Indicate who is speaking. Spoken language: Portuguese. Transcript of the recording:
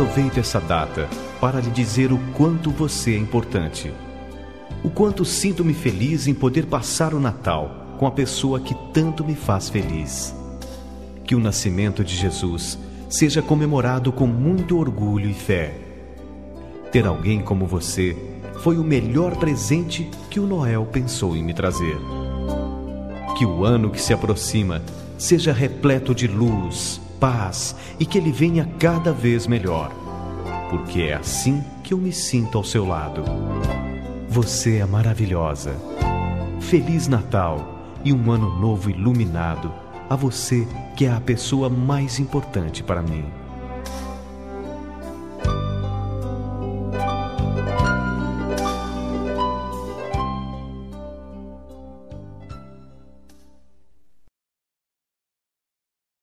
Speaker 1: aproveito essa data para lhe dizer o quanto você é importante. O quanto sinto-me feliz em poder passar o Natal com a pessoa que tanto me faz feliz. Que o nascimento de Jesus seja comemorado com muito orgulho e fé. Ter alguém como você foi o melhor presente que o Noel pensou em me trazer. Que o ano que se aproxima seja repleto de luz, paz e que ele venha cada vez melhor, porque é assim que eu me sinto ao seu lado. Você é maravilhosa. Feliz Natal e um ano novo iluminado a você, que é a pessoa mais importante para mim.